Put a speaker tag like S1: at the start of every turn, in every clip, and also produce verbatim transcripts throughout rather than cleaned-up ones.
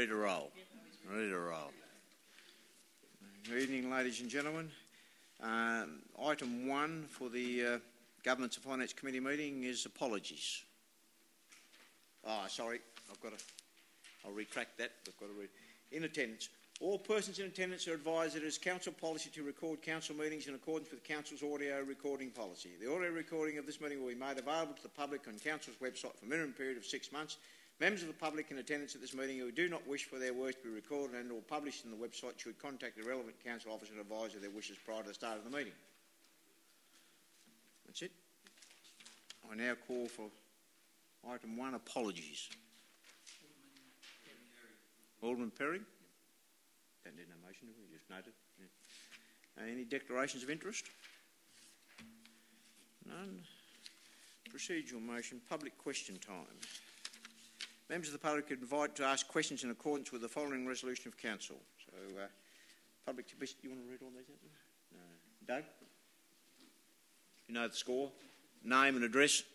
S1: Ready to roll. Ready to roll. Good evening, ladies and gentlemen. Um, item one for the uh, Governance and Finance Committee meeting is apologies. Oh, sorry, I've got to. I'll retract that. I've got to read. In attendance. All persons in attendance are advised that it is Council policy to record Council meetings in accordance with Council's audio recording policy. The audio recording of this meeting will be made available to the public on Council's website for a minimum period of six months. Members of the public in attendance at this meeting who do not wish for their words to be recorded and or published on the website should contact the relevant Council officer and advise of their wishes prior to the start of the meeting. That's it. I now call for item one, apologies. Alderman Perry. Don't need no motion, do we? Just noted. Yeah. Uh, any declarations of interest? None. Procedural motion, public question time. Members of the public are invited to ask questions in accordance with the following resolution of Council. So, uh, public to you want to read all these out? No. Doug? You know the score? Name and address?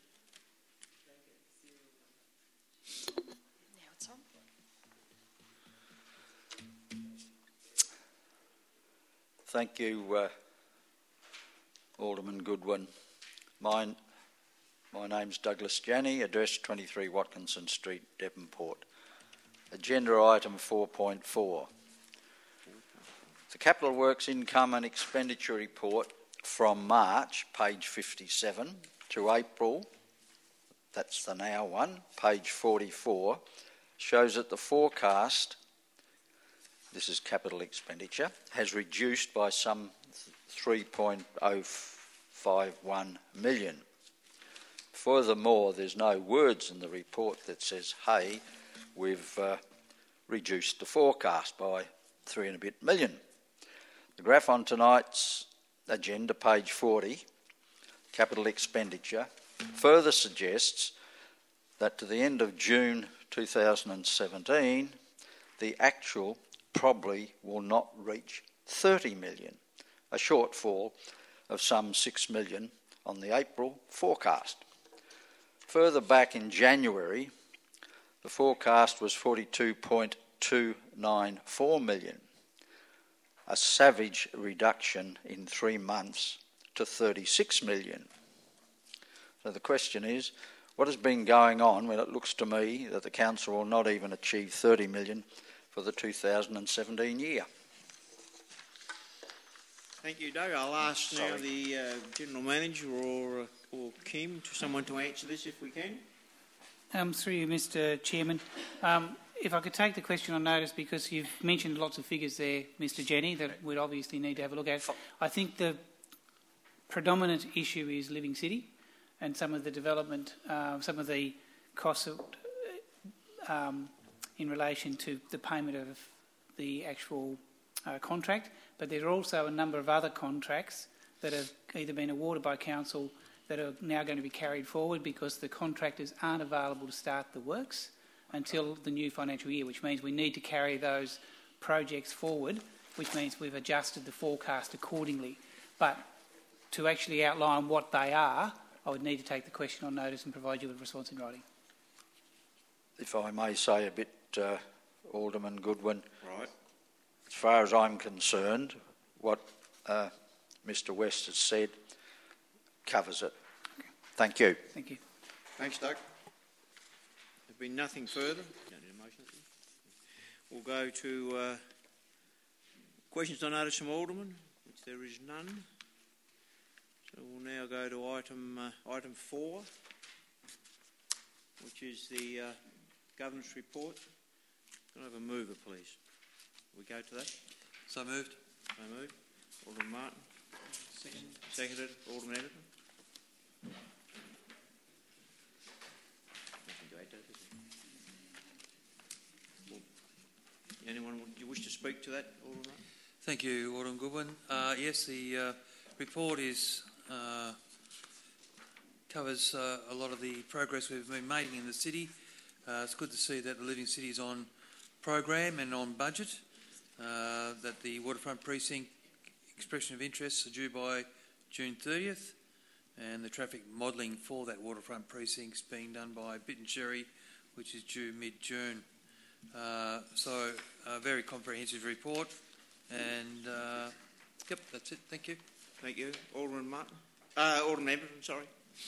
S2: Thank you, uh, Alderman Goodwin. Mine, my name's Douglas Janney, address twenty-three Watkinson Street, Devonport. Agenda item four point four. The Capital Works Income and Expenditure Report from March, page fifty-seven, to April, that's the now one, page forty-four, shows that the forecast, this is capital expenditure, has reduced by some three point oh five one million. Furthermore, there's no words in the report that says, hey, we've uh, reduced the forecast by three and a bit million. The graph on tonight's agenda, page forty, capital expenditure, further suggests that to the end of June two thousand seventeen, the actual probably will not reach thirty million, a shortfall of some six million on the April forecast. Further back in January, the forecast was forty-two point two nine four million, a savage reduction in three months to thirty-six million. So the question is, what has been going on when it looks to me that the Council will not even achieve thirty million for the two thousand seventeen year?
S1: Thank you, Doug. I'll ask
S2: Sorry.
S1: now the uh, General Manager or, uh, or Kim, to someone to answer this if we can.
S3: Um, through you, Mister Chairman. Um, if I could take the question on notice, because you've mentioned lots of figures there, Mister Janney, that we'd obviously need to have a look at. I think the predominant issue is Living City and some of the development, uh, some of the costs of, um, in relation to the payment of the actual uh, contract, but there are also a number of other contracts that have either been awarded by Council that are now going to be carried forward because the contractors aren't available to start the works until the new financial year, which means we need to carry those projects forward, which means we've adjusted the forecast accordingly. But to actually outline what they are, I would need to take the question on notice and provide you with a response in writing.
S2: If I may say a bit, uh, Alderman Goodwin.
S1: Right.
S2: As far as I'm concerned, what uh, Mister West has said covers it. Okay. Thank you.
S3: Thank you.
S1: Thanks, Doug. There's been nothing further. Don't need a motion. We'll go to uh, questions on notice from Alderman, which there is none. So we'll now go to item uh, item four, which is the uh, governance report. Can I have a mover, please? We go to that.
S4: So moved.
S1: So moved. Alderman Martin. Second. Seconded. Alderman Editor. Anyone you wish to speak to that, Alderman Martin?
S4: Thank you, Alderman Goodwin. Uh, yes, the uh, report is uh, covers uh, a lot of the progress we've been making in the city. Uh, it's good to see that the Living City is on program and on budget. Uh, that the waterfront precinct expression of interests are due by June thirtieth, and the traffic modelling for that waterfront precinct is being done by Bit and Cherry, which is due mid-June. Uh, so, a very comprehensive report, and uh, yep, that's it. Thank you.
S1: Thank you. Alderman Martin. Uh, Alderman Everton, sorry.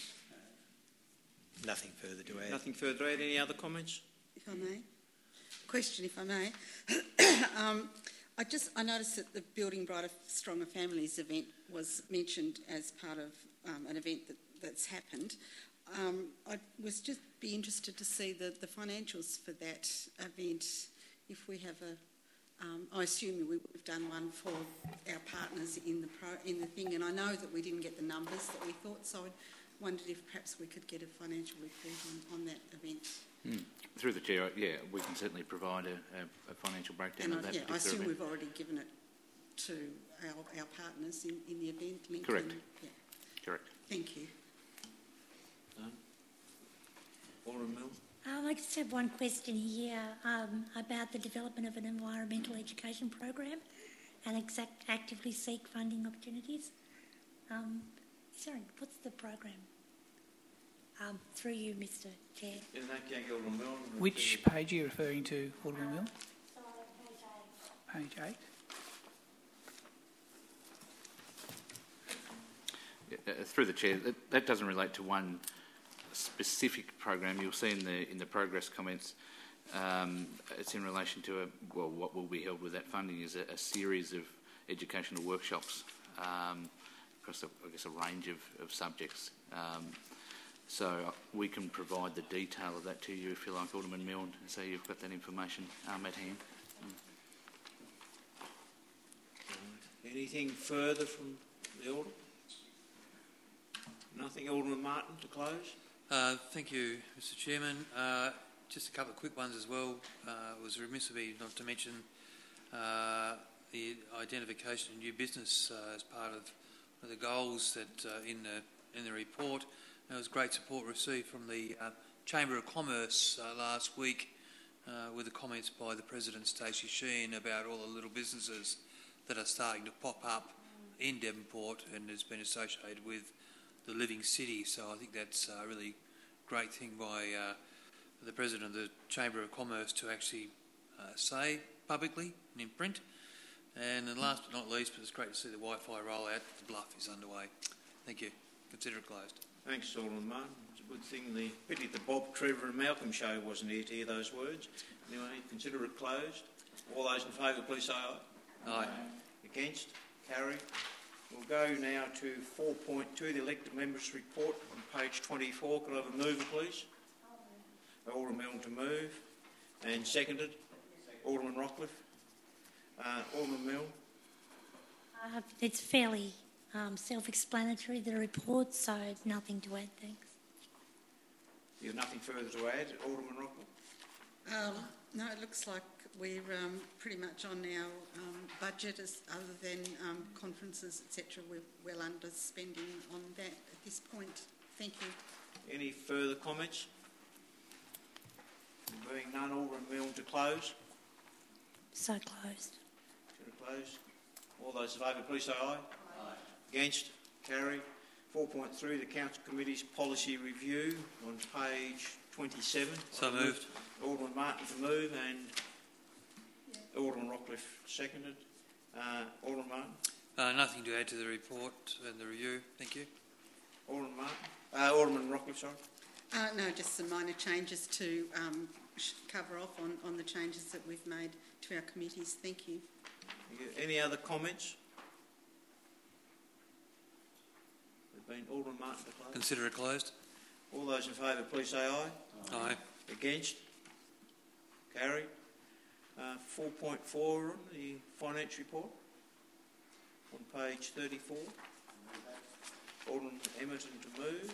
S5: Nothing further to add.
S1: Nothing further to add. Any other comments?
S6: If I may. Question, if I may. um, I just I noticed that the Building Brighter, Stronger Families event was mentioned as part of um, an event that, that's happened. Um, I was just be interested to see the, the financials for that event. If we have a, um, I assume we've done one for our partners in the pro, in the thing, and I know that we didn't get the numbers that we thought, so I wondered if perhaps we could get a financial report on, on that event.
S7: Mm. Through the chair, yeah, we can certainly provide a, a, a financial breakdown
S6: and
S7: of
S6: I,
S7: that
S6: yeah, I
S7: particular
S6: assume
S7: event.
S6: we've already given it to our, our partners in, in the event. Lincoln.
S7: Correct.
S6: Yeah.
S7: Correct.
S6: Thank you.
S1: Done. Alderman Milne.
S8: Um, I just have one question here um, about the development of an environmental education program and exact actively seek funding opportunities. Um, sorry, what's the program? Um, through you, Mister Chair.
S1: In that case, Alderman Milne.
S3: Which page are you referring to, Alderman Milne? Page eight.
S7: Uh, through the chair, that, that doesn't relate to one specific program. You'll see in the in the progress comments, um, it's in relation to a, well, what will be held with that funding is a, a series of educational workshops um, across, a, I guess, a range of, of subjects. Um, so we can provide the detail of that to you if you like, Alderman Milne, so you've got that information um, at hand.
S1: Mm. Anything further from the Alderman? Nothing. Alderman Martin to close.
S4: Uh, thank you, Mister Chairman. Uh, just a couple of quick ones as well. Uh, it was remiss of me not to mention uh, the identification of new business uh, as part of one of the goals that uh, in the in the report. There was great support received from the uh, Chamber of Commerce uh, last week uh, with the comments by the President, Stacey Sheen, about all the little businesses that are starting to pop up in Devonport and has been associated with the living city. So I think that's a really great thing by uh, the President of the Chamber of Commerce to actually uh, say publicly and in print. And then last but not least, but it's great to see the Wi-Fi rollout at the Bluff is underway. Thank you. Consider it closed.
S1: Thanks, Alderman Martin. It's a good thing. The pity the Bob, Trevor and Malcolm show wasn't here to hear those words. Anyway, consider it closed. All those in favour, please say aye.
S4: Aye.
S1: Against? Carried. We'll go now to four point two, the elected members' report on page twenty-four. Could I have a mover, please? Alderman Milne to move. And seconded? Alderman Rockcliffe. Uh, Alderman Milne.
S8: Uh, it's fairly um, self-explanatory, the report, so nothing to add, thanks.
S1: You have nothing further to add? Alderman Rockcliffe.
S6: Um, no, it looks like we're um, pretty much on our um, budget, as other than um, conferences, et cetera. We're well under spending on that at this point. Thank you.
S1: Any further comments? Being none, Alderman Milne to close.
S8: So closed.
S1: To close. All those in favour, please say aye. Aye. Against? Carried. four point three, the Council Committee's Policy Review on page twenty-seven.
S4: So moved.
S1: Alderman Martin to move and Alderman Rockcliffe seconded. Uh, Alderman Martin.
S4: Uh, nothing to add to the report and the review. Thank you.
S1: Alderman Martin. Uh, Alderman Rockcliffe, sorry.
S6: Uh, no, just some minor changes to um, cover off on, on the changes that we've made to our committees. Thank you.
S1: Any other comments? There's been Alderman Martin to close.
S4: Consider it closed.
S1: All those in favour, please say aye.
S4: Aye.
S1: Against? Carried. Uh, four point four, the finance report on page thirty-four. Alderman Emerson to move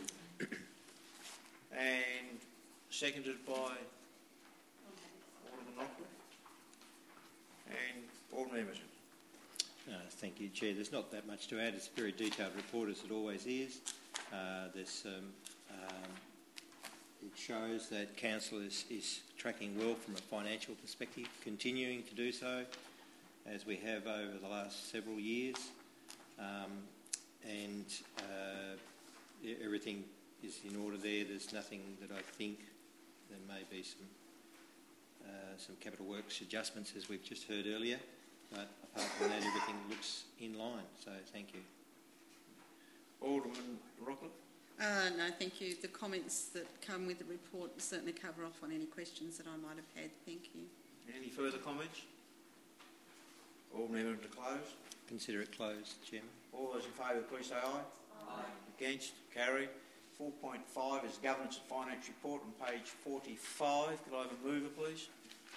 S1: and seconded by Alderman Rockcliffe and Alderman Emerson.
S5: Uh, thank you, Chair. There's not that much to add. It's a very detailed report, as it always is. Uh, there's, um, um, it shows that Council is, is tracking well from a financial perspective, continuing to do so, as we have over the last several years. Um, and uh, everything is in order there. There's nothing that I think there may be some uh, some capital works adjustments, as we've just heard earlier. But apart from that, everything looks in line. So thank you.
S1: Alderman Rockland?
S6: Uh, no, thank you. The comments that come with the report certainly cover off on any questions that I might have had. Thank you.
S1: Any further comments? All members to close?
S5: Consider it closed, Chairman.
S1: All those in favour, please say aye. Aye. Against? Carried. four point five is Governance and Finance Report on page forty-five. Could I have a mover, please?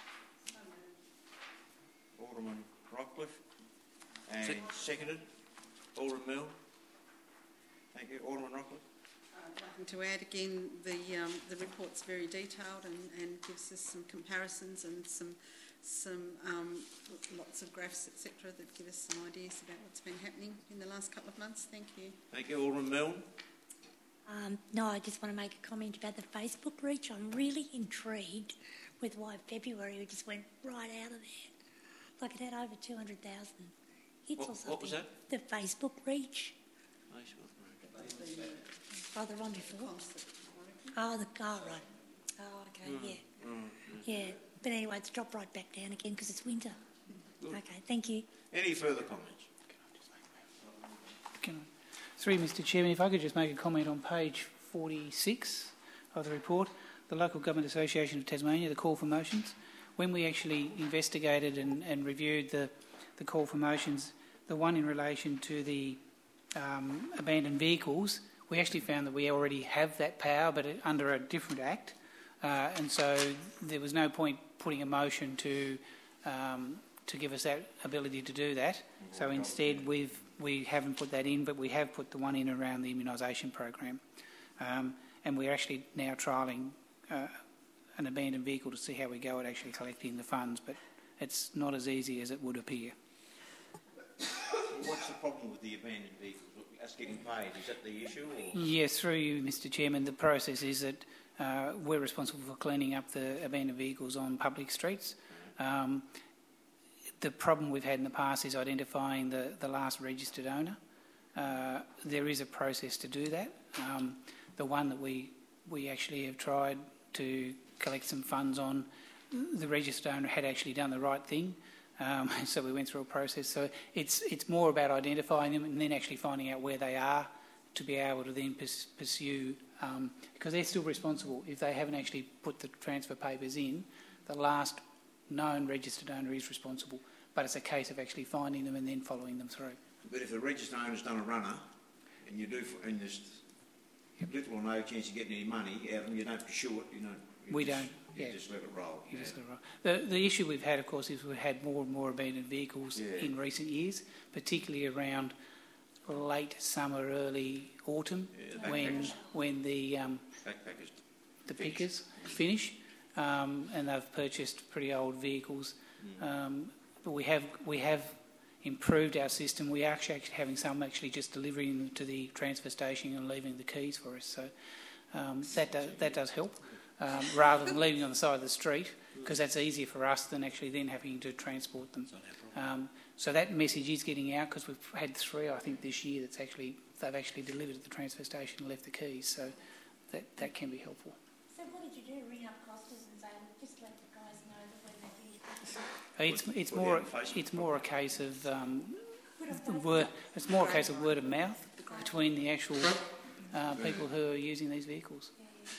S1: Alderman Rockcliffe. And Se- seconded. Alderman Milne. Thank you. Alderman Rockcliffe.
S6: Uh, nothing to add. Again, the um, the report's very detailed and, and gives us some comparisons and some some um, lots of graphs, et cetera, that give us some ideas about what's been happening in the last couple of months. Thank you.
S1: Thank you. Alderman Milne.
S8: Um, no, I just want to make a comment about the Facebook reach. I'm really intrigued with why February just went right out of there. Like it had over two hundred thousand hits
S1: What,
S8: or something.
S1: what was that?
S8: The Facebook reach.
S1: Facebook.
S8: Oh, the one before. Oh, the oh, right. Oh, okay,
S1: Mm,
S8: yeah.
S1: mm,
S8: Yeah, but anyway, it's dropped right back down again because it's winter.
S1: Good.
S8: Okay, thank you.
S1: Any further comments?
S3: Can I, through Mister Chairman, if I could just make a comment on page forty-six of the report, the Local Government Association of Tasmania, the call for motions. When we actually investigated and, and reviewed the, the call for motions, the one in relation to the um, abandoned vehicles, we actually found that we already have that power, but it, under a different act, uh, and so there was no point putting a motion to um, to give us that ability to do that. So instead, we've we haven't put that in, but we have put the one in around the immunisation program, um, and we're actually now trialling uh, an abandoned vehicle to see how we go at actually collecting the funds, but it's not as easy as it would appear.
S1: What's the problem with the abandoned vehicles? Us getting paid, is that the issue? Or?
S3: Yes, through you, Mister Chairman, the process is that uh, we're responsible for cleaning up the abandoned vehicles on public streets. Um, the problem we've had in the past is identifying the, the last registered owner. Uh, there is a process to do that. Um, the one that we, we actually have tried to collect some funds on, the registered owner had actually done the right thing. Um, so we went through a process. So it's it's more about identifying them and then actually finding out where they are to be able to then pers- pursue, um, because they're still responsible. If they haven't actually put the transfer papers in, the last known registered owner is responsible. But it's a case of actually finding them and then following them through.
S1: But if the registered owner's done a runner, and you do, and there's little or no chance of getting any money out of them, you don't pursue it, you know. You
S3: We
S1: just,
S3: don't.
S1: You
S3: Yeah.
S1: just let it roll.
S3: You
S1: Yeah.
S3: just let it roll. The, the issue we've had, of course, is we've had more and more abandoned vehicles
S1: Yeah.
S3: in recent years, particularly around late summer, early autumn,
S1: Yeah, the
S3: when
S1: backpackers.
S3: when the um,
S1: Backpackers.
S3: the
S1: Finish.
S3: pickers finish, um, and they've purchased pretty old vehicles. Um, but we have we have improved our system. We are actually having some actually just delivering them to the transfer station and leaving the keys for us. So um, that does, that does help, um, rather than leaving on the side of the street, because that's easier for us than actually then having to transport them. Um, so that message is getting out, because we've had three, I think, this year that's actually they've actually delivered at the transfer station and left the keys. So that that can be helpful.
S8: So what did you do? Ring up Costas and say, just let the guys know that when they finish.
S3: It's it's
S1: Put it
S3: more
S1: on Facebook.
S3: it's more a case of um, word. It's more a case of word of mouth between the actual uh, people who are using these vehicles.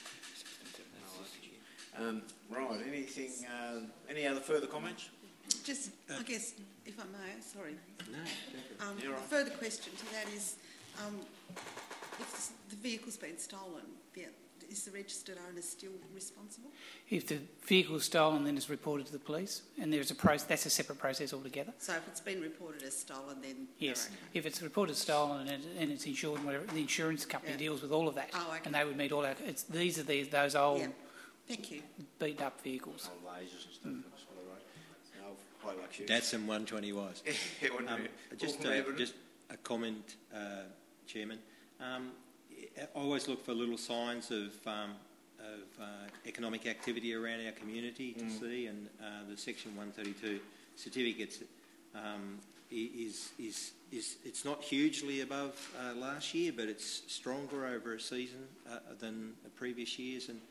S1: Um, right, anything, uh, any other further comments?
S6: Just, I guess, if I may, sorry.
S5: No,
S6: Um,
S1: You're
S6: a
S1: right.
S6: further question to that is, um, if the vehicle's been stolen, yeah, is the registered owner still responsible?
S3: If the vehicle is stolen, then it's reported to the police, and there's a process. That's a separate process altogether.
S6: So if it's been reported as stolen, then
S3: Yes,
S6: they're okay.
S3: if it's reported stolen and, it, and it's insured, and whatever, the insurance company
S6: Yeah.
S3: deals with all of that,
S6: Oh, okay.
S3: and they would meet all our. It's these are these those old
S6: Yeah. Thank you.
S3: beat up vehicles.
S1: Old lasers and stuff. That's all right. No, high luxury.
S5: Datsun one twenty was.
S1: Yeah, wouldn't
S5: Um,
S1: it?
S5: just,
S1: All from
S5: uh,
S1: evidence.
S5: just a comment, uh, Chairman. Um, I always look for little signs of, um, of uh, economic activity around our community to
S1: Mm.
S5: see, and uh, the Section one thirty-two certificates um, i- is is is it's not hugely above uh, last year, but it's stronger over a season uh, than the previous years, and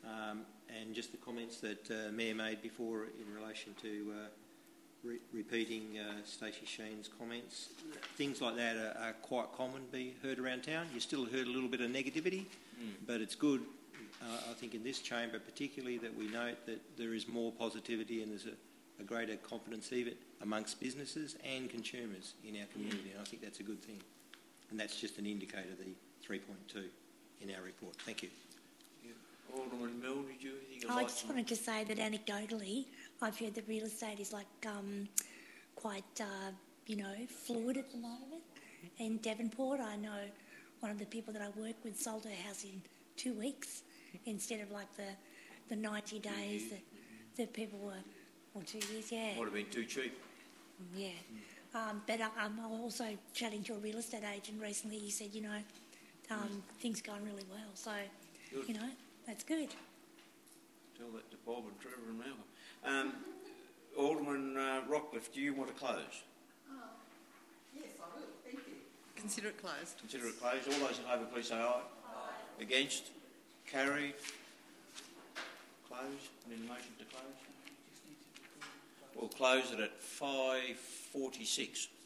S5: Um, and just the comments that uh, Mayor made before in relation to uh, re- repeating uh, Stacey Sheen's comments. Things like that are, are quite common to be heard around town. You still heard a little bit of negativity, mm. but it's good, uh, I think in this chamber particularly, that we note that there is more positivity and there's a, a greater confidence even amongst businesses and consumers in our community, mm. and I think that's a good thing. And that's just an indicator, the three point two in our report. Thank you.
S1: Alderman Mill, did you think
S8: I just wanted to say that anecdotally, I've heard that real estate is like um, quite, uh, you know, fluid at the moment. In Devonport, I know one of the people that I work with sold her house in two weeks instead of like the the ninety days that, that people were, or two years, yeah.
S1: Might have been too cheap.
S8: Yeah. Um, but I, I'm also chatting to a real estate agent recently. He said, you know, um, things are going really well. So,
S1: Good.
S8: you know, that's good.
S1: Tell that to Bob and Trevor and Malcolm. Um, Alderman uh, Rockcliffe, do you want to close?
S6: Oh, yes, I will. Thank you. Consider it closed.
S1: Consider it closed. All those in favour, please say aye. Aye. Against? Carried? Closed? Need a motion to close? We'll close it at five forty-six.